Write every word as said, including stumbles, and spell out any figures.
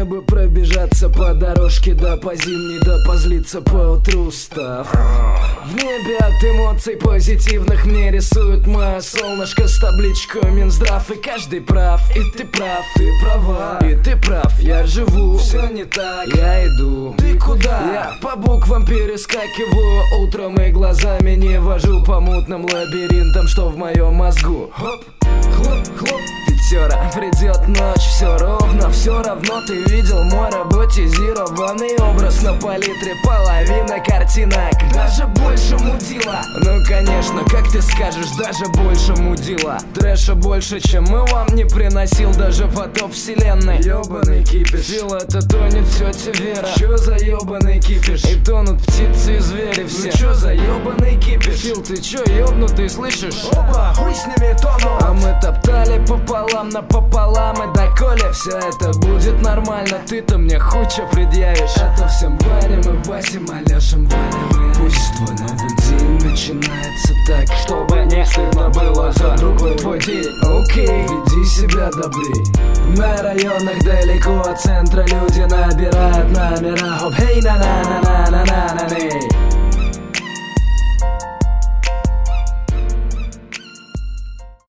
мне бы пробежаться по дорожке, да по зимней, да позлиться поутру устав. В небе от эмоций позитивных мне рисует мое солнышко с табличкой Минздрав. И каждый прав, и ты прав, ты права, и ты прав, я живу. Все не так, я иду. Ты куда? Я по буквам перескакиваю утром и глазами не вожу по мутным лабиринтам, что в моем мозгу. Хоп, хлоп, хлоп, пятера. Придет ночь, все ровно, все равно ты видел мой роботизированный образ на палитре, половина картинок, даже больше мудила. Ну конечно, как ты скажешь, даже больше мудила. Трэша больше, чем мы вам не приносил даже потоп вселенной. Ёбаный кипиш, Фил, это тонет тетя Вера. Чё за ёбаный кипиш? И тонут птицы и звери все. Ну чё за ёбаный кипиш? Фил, ты чё ёбнутый, слышишь? Опа, хуй с ними тону. А мы топтали пополам напополам, и доколе все это будет нормально, ты-то мне хуй чё предъявишь. А то всем варим и басим, а лешим валим. Пусть твой новый день начинается так, чтобы не стыдно было за другой твой день. Окей, веди себя добрей. На районах далеко от центра люди набирают номера. Оп, хей, на-на-на.